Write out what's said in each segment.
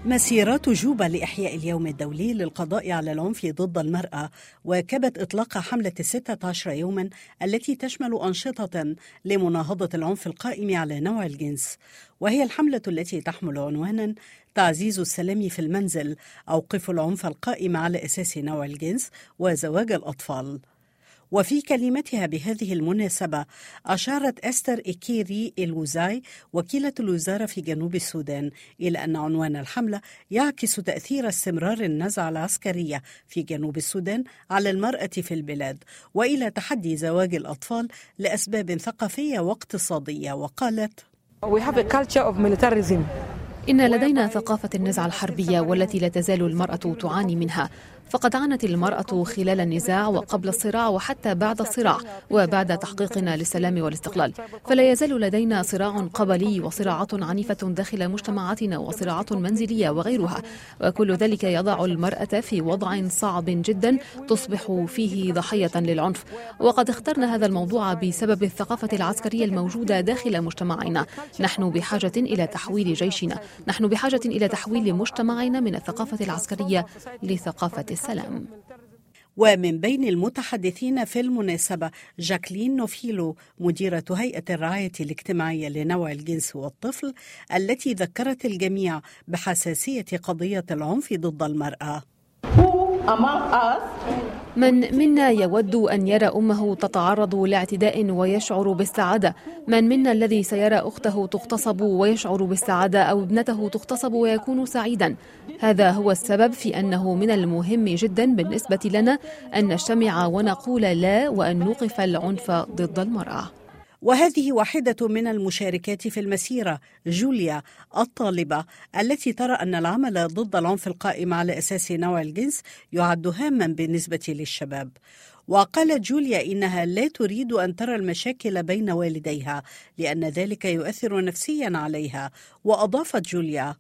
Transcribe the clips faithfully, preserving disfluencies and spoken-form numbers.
مسيرات جوبا لإحياء اليوم الدولي للقضاء على العنف ضد المرأة واكبت إطلاق حملة الستة عشر يوما التي تشمل أنشطة لمناهضة العنف القائم على نوع الجنس، وهي الحملة التي تحمل عنوانا تعزيز السلام في المنزل، أوقفوا العنف القائم على أساس نوع الجنس وزواج الأطفال. وفي كلمتها بهذه المناسبة أشارت أستر إكيري إلوزاي وكيلة الوزارة في جنوب السودان إلى أن عنوان الحملة يعكس تأثير استمرار النزعة العسكرية في جنوب السودان على المرأة في البلاد، وإلى تحدي زواج الأطفال لأسباب ثقافية واقتصادية. وقالت: We have a culture of militarism. إن لدينا ثقافة النزعة الحربية والتي لا تزال المرأة تعاني منها، فقد عانت المرأة خلال النزاع وقبل الصراع وحتى بعد الصراع وبعد تحقيقنا للسلام والاستقلال، فلا يزال لدينا صراع قبلي وصراعات عنيفة داخل مجتمعاتنا وصراعات منزلية وغيرها، وكل ذلك يضع المرأة في وضع صعب جدا تصبح فيه ضحية للعنف. وقد اخترنا هذا الموضوع بسبب الثقافة العسكرية الموجودة داخل مجتمعنا. نحن بحاجة إلى تحويل جيشنا، نحن بحاجة إلى تحويل مجتمعنا من الثقافة العسكرية لثقافة السلام. ومن بين المتحدثين في المناسبة جاكلين نوفيلو مديرة هيئة الرعاية الاجتماعية لنوع الجنس والطفل، التي ذكرت الجميع بحساسية قضية العنف ضد المرأة. من منا يود أن يرى أمه تتعرض لاعتداء ويشعر بالسعادة؟ من منا الذي سيرى أخته تغتصب ويشعر بالسعادة أو ابنته تغتصب ويكون سعيدا؟ هذا هو السبب في أنه من المهم جدا بالنسبة لنا أن نجتمع ونقول لا وأن نوقف العنف ضد المرأة. وهذه واحدة من المشاركات في المسيرة، جوليا الطالبة التي ترى أن العمل ضد العنف القائم على أساس نوع الجنس يعد هاما بالنسبة للشباب. وقالت جوليا إنها لا تريد أن ترى المشاكل بين والديها لأن ذلك يؤثر نفسيا عليها. وأضافت جوليا: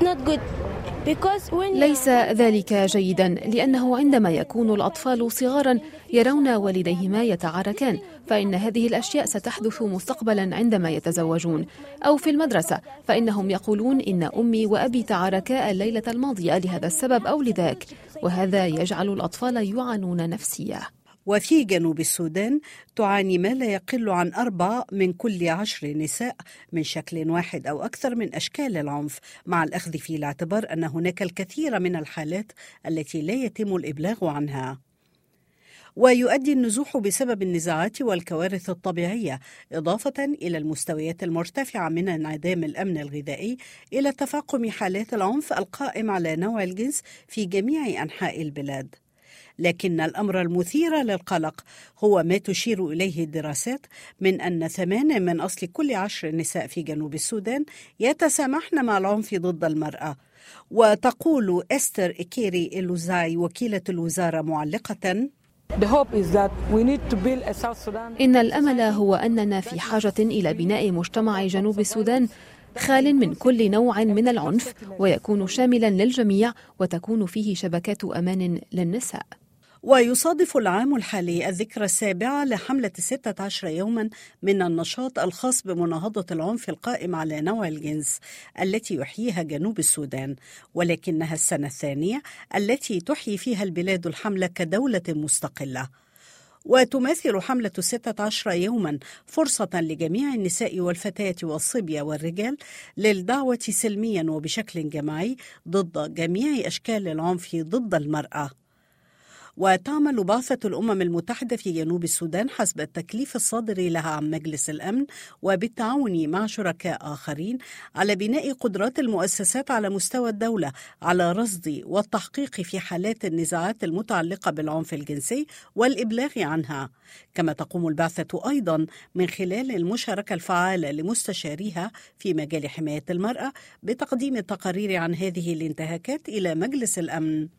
ليس ذلك جيدا لأنه عندما يكون الأطفال صغارا يرون والديهما يتعاركان، فإن هذه الأشياء ستحدث مستقبلا عندما يتزوجون، أو في المدرسة فإنهم يقولون إن أمي وأبي تعاركا الليلة الماضية لهذا السبب أو لذاك، وهذا يجعل الأطفال يعانون نفسيا. وفي جنوب السودان تعاني ما لا يقل عن أربع من كل عشر نساء من شكل واحد أو أكثر من أشكال العنف، مع الأخذ في الاعتبار أن هناك الكثير من الحالات التي لا يتم الإبلاغ عنها. ويؤدي النزوح بسبب النزاعات والكوارث الطبيعية إضافة إلى المستويات المرتفعة من انعدام الأمن الغذائي إلى تفاقم حالات العنف القائم على نوع الجنس في جميع أنحاء البلاد. لكن الأمر المثير للقلق هو ما تشير إليه الدراسات من أن ثمان من أصل كل عشر نساء في جنوب السودان يتسامحن مع العنف ضد المرأة. وتقول أستر إكيري إلوزاي وكيلة الوزارة معلقة: إن الأمل هو أننا في حاجة إلى بناء مجتمع جنوب السودان خال من كل نوع من العنف ويكون شاملا للجميع وتكون فيه شبكات أمان للنساء. ويصادف العام الحالي الذكرى السابعة لحملة الستة عشر يوما من النشاط الخاص بمناهضة العنف القائم على نوع الجنس التي يحييها جنوب السودان، ولكنها السنة الثانية التي تحيي فيها البلاد الحملة كدولة مستقلة. وتماثل حملة الستة عشر يوما فرصة لجميع النساء والفتيات والصبية والرجال للدعوة سلميا وبشكل جماعي ضد جميع أشكال العنف ضد المرأة. وتعمل بعثة الأمم المتحدة في جنوب السودان حسب التكليف الصادر لها عن مجلس الأمن وبالتعاون مع شركاء آخرين على بناء قدرات المؤسسات على مستوى الدولة على رصد والتحقيق في حالات النزاعات المتعلقة بالعنف الجنسي والإبلاغ عنها. كما تقوم البعثة أيضا من خلال المشاركة الفعالة لمستشاريها في مجال حماية المرأة بتقديم التقارير عن هذه الانتهاكات إلى مجلس الأمن.